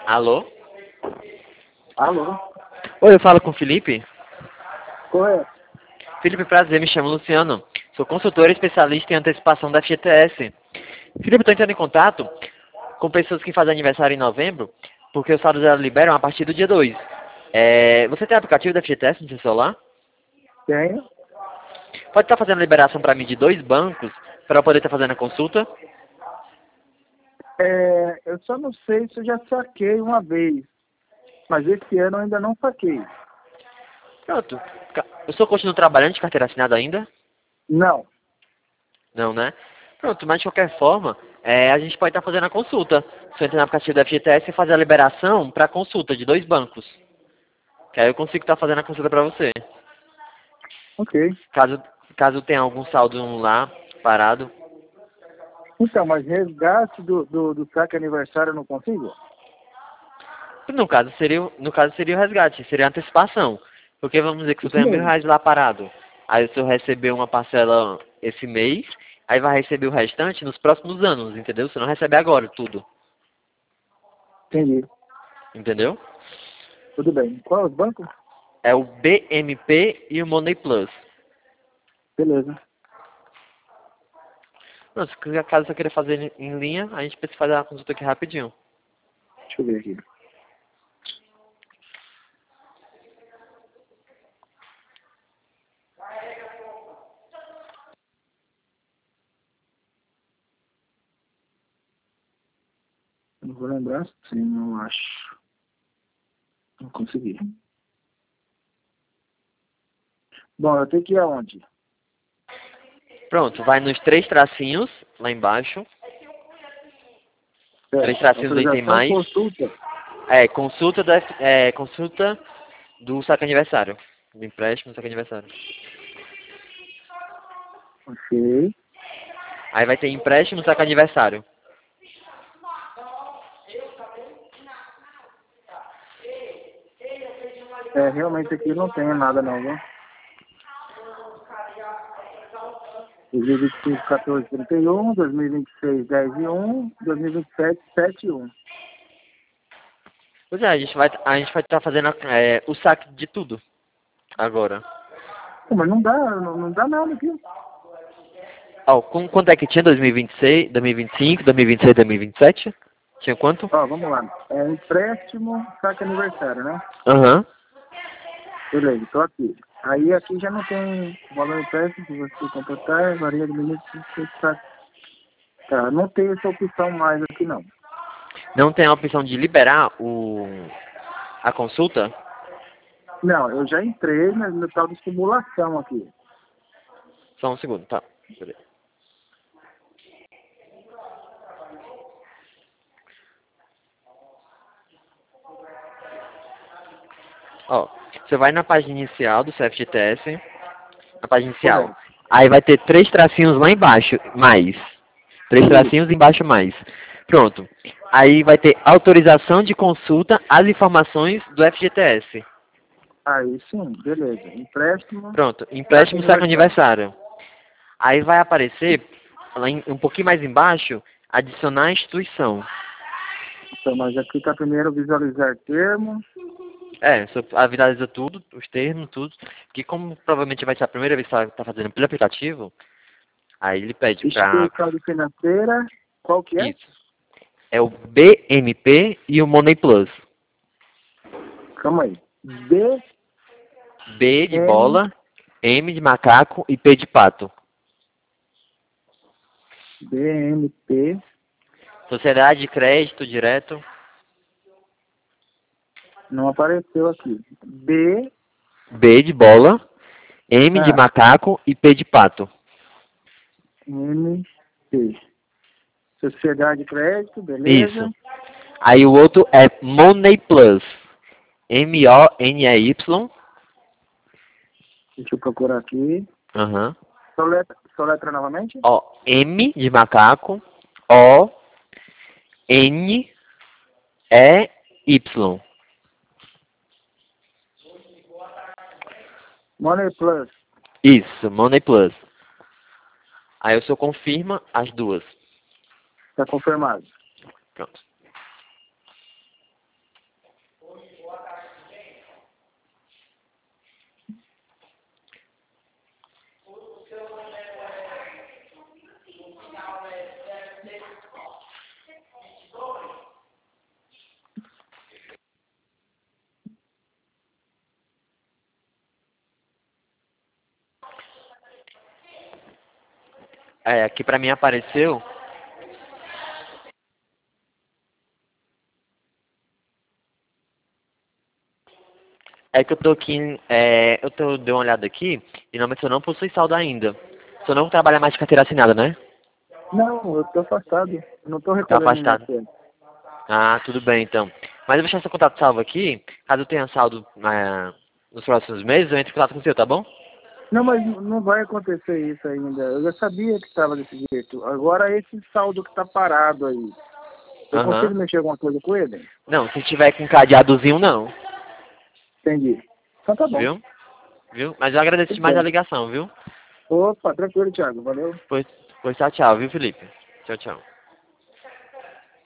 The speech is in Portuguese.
Alô? Alô? Oi, eu falo com o Felipe. Correto. Felipe, prazer, me chamo Luciano. Sou consultor especialista em antecipação da FGTS. Felipe, estou entrando em contato com pessoas que fazem aniversário em novembro, porque os saldos elas liberam a partir do dia 2. Você tem aplicativo da FGTS no seu celular? Tenho. Pode estar fazendo a liberação para mim de 2 bancos, para eu poder estar fazendo a consulta? Eu só não sei se eu já saquei uma vez, mas esse ano eu ainda não saquei. Pronto. O senhor continua trabalhando de carteira assinada ainda? Não. Não, né? Pronto, mas de qualquer forma, a gente pode estar fazendo a consulta. Se eu entrar no aplicativo da FGTS e fazer a liberação para consulta de 2 bancos. Que aí eu consigo estar fazendo a consulta para você. Ok. Caso tenha algum saldo lá parado. Então, mas resgate do saque aniversário eu não consigo? No caso seria o resgate, seria a antecipação. Porque vamos dizer que você Isso tem mesmo. R$ 1.000 lá parado. Aí o senhor recebeu uma parcela esse mês, aí vai receber o restante nos próximos anos, entendeu? Você não recebe agora tudo. Entendi. Entendeu? Tudo bem. Qual é o banco? É o BMP e o Money Plus. Beleza. Não, se caso você queira fazer em linha, a gente precisa fazer a consulta aqui rapidinho. Deixa eu ver aqui. Não vou lembrar. Sim, não acho. Não consegui. Bom, eu tenho que ir aonde? Pronto, vai nos 3 tracinhos, lá embaixo. 3 tracinhos do item Autorização mais. consulta. Consulta do saque aniversário. Do empréstimo do saque aniversário. Ok. Aí vai ter empréstimo saque aniversário. Realmente aqui não tem nada não, viu? 2025, 14, 31, 2026, 10 e 1, 2027, 7 e 1. Pois é, a gente vai estar fazendo o saque de tudo. Agora. Pô, mas não dá nada aqui. Ó, quanto é que tinha? 2026, 2025, 2026, 2027? Tinha quanto? Ó, vamos lá. Empréstimo, saque aniversário, né? Aham. Beleza, tô aqui. Aí aqui já não tem valor empréstimo, se você completar, varia do minuto que saque. Tá, não tem essa opção mais aqui não. Não tem a opção de liberar a consulta? Não, eu já entrei no tal de simulação aqui. Só um segundo, tá. Beleza. Ó, você vai na página inicial do CFGTS, na página inicial. Correto. Aí vai ter 3 tracinhos lá embaixo, mais. 3 Isso. tracinhos embaixo, mais. Pronto. Aí vai ter autorização de consulta às informações do FGTS. Aí sim, beleza. Empréstimo, Pronto. saque Empréstimo saque aniversário. aniversário. Aí vai aparecer, lá um pouquinho mais embaixo, adicionar instituição. Então, mas aqui tá primeiro visualizar termo. Você avisa tudo, os termos, tudo. Que como provavelmente vai ser a primeira vez que você está fazendo pelo aplicativo, aí ele pede pra... Instituição financeira, qual que é? Isso. É o BMP e o Money Plus. Calma aí. B, B de M, bola, M de macaco e P de pato. BMP. Sociedade de crédito direto. Não apareceu aqui. B, B de bola, M de ah, macaco e P de pato. M, P. Sociedade de crédito, beleza. Isso. Aí o outro é Money Plus. MONEY. Deixa eu procurar aqui. Aham. Soletra novamente. Ó, M de macaco, O, N, E, Y. Money Plus. Isso, Money Plus. Aí o senhor confirma as duas. Está confirmado. Pronto. É, aqui pra mim apareceu. É que eu tô aqui, dei uma olhada aqui e normalmente eu não possui saldo ainda. Você não trabalha mais de carteira assinada, né? Não, eu tô afastado. Eu não tô Tá recolhendo afastado. INSS. Ah, tudo bem então. Mas eu vou deixar seu contato salvo aqui. Caso eu tenha saldo nos próximos meses, eu entro em contato com o seu, tá bom? Não, mas não vai acontecer isso ainda. Eu já sabia que estava desse jeito. Agora esse saldo que tá parado aí. Eu consigo Aham. mexer alguma coisa com ele? Não, se tiver com cadeadozinho, não. Entendi. Então tá bom. Viu? Viu? Mas eu agradeço Tudo demais a bem. ligação, viu? Opa, tranquilo, Thiago. Valeu. Pois tchau, tchau, viu, Felipe? Tchau, tchau.